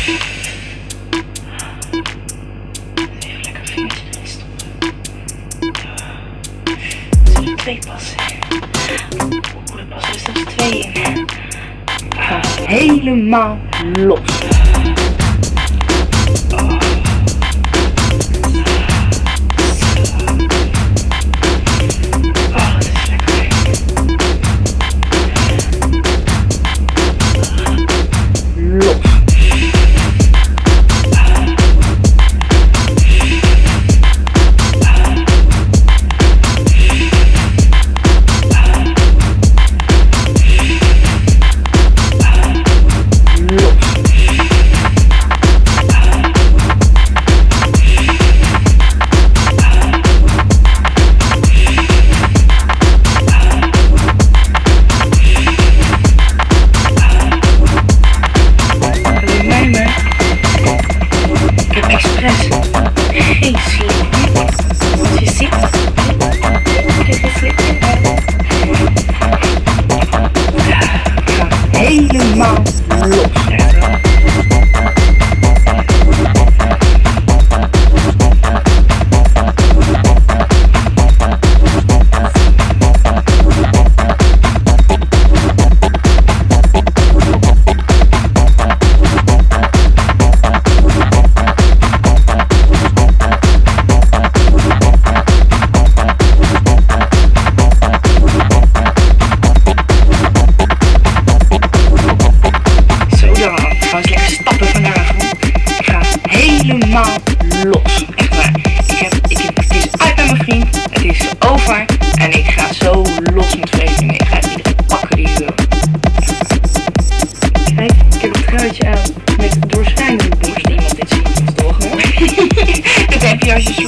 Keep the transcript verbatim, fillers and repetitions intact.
Even lekker vingertje erin stoppen. Er zullen twee passen. Oeh, er passen er zelfs twee in. Ga helemaal los. Oh. Geen slipje. Als je ziet, krijg je een slipje. Ga helemaal los. Ga eens lekker stappen vanavond. Ik ga helemaal los. Echt waar. Ik heb, ik heb, het is uit met mijn vriend. Het is over. En ik ga zo los met vrezen. Ik ga iedereen pakken die ik wil. Kijk, ik heb een truitje aan met doorschijnende borst. Iemand dit ziet, dat is toch hoor. Dat heb je als je